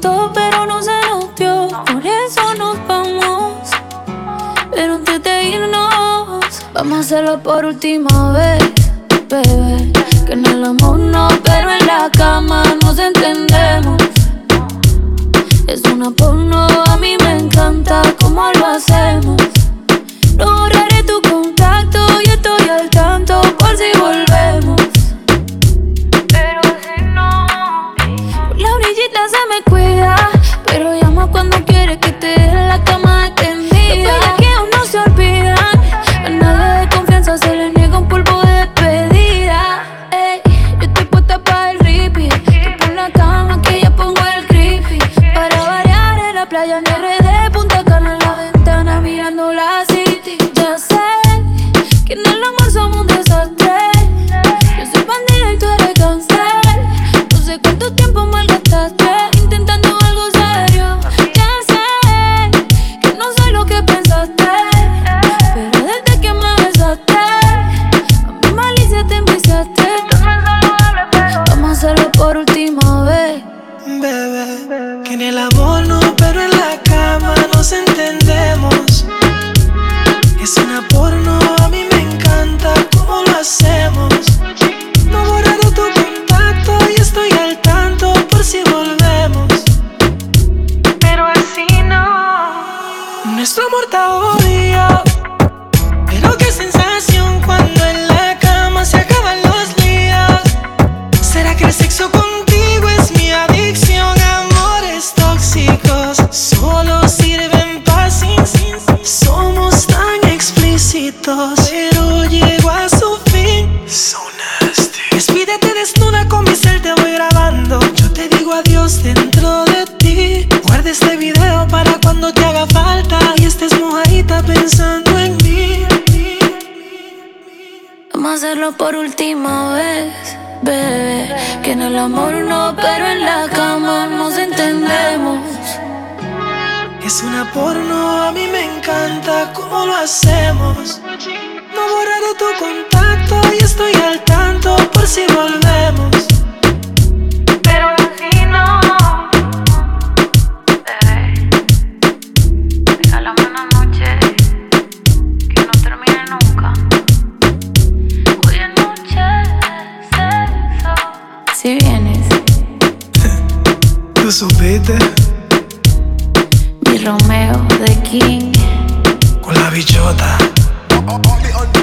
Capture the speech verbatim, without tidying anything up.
gustó, pero no se nos dio. Por eso nos vamos. Pero antes de irnos, vamos a hacerlo por última vez, bebé. Que en el amor no, pero en la cama nos entendemos. Es una porno, a mí me encanta cómo lo hacemos. No borraré tu contacto y estoy al tanto por si volvemos. Pero si no, por la orillita se me cuida, pero llama cuando quiere que te deje la cama extendida. Los bellaqueos no se olvidan, a nadie de confianza se le niega un polvo de despedida. Ey, yo estoy puesta para el ripi, tú pon la cama que yo pongo el creepy. Para variar en la playa en R D, Punta Cana en la ventana mirando la city. Ya sé que en el amor somos un desastre. Yo soy bandida y tú eres cáncer. No sé cuánto tiempo malgastaste intentando algo serio. Ya sé que no soy lo que pensaste, pero desde que me besaste a mi malicia te enviciaste. Vamos a hacerlo por última vez, bebé. Que en el amor no, pero en la cama nos entendemos. Es una porno, a mí me encanta cómo lo hacemos. No he borrado tu contacto y estoy al tanto por si volvemos. Pero así no. Nuestro amor está odio, pero qué sensación cuando en la cama se acaban los líos. ¿Será que el sexo contigo es mi adicción? Amores tóxicos solo sirven pa' sin, sin, sin. Somos tan explícitos, pero llego a su fin. So nasty. Despídete desnuda, con mi cel te voy grabando. Yo te digo adiós dentro de ti. Guarda este video para cuando te haga falta y estés mojadita pensando en mí. vamos a hacerlo por última vez, bebé. Que en el amor no, pero en la cama nos entendemos. Es una porno, a mí me encanta cómo lo hacemos. No he borrado tu contacto y estoy al tanto por si volvemos. Pero así no. Bebé, regálame una noche que no termine nunca. Hoy es noche de sexo. Si vienes, ¿Tú supiste? mi Romeo de King Con la bichota.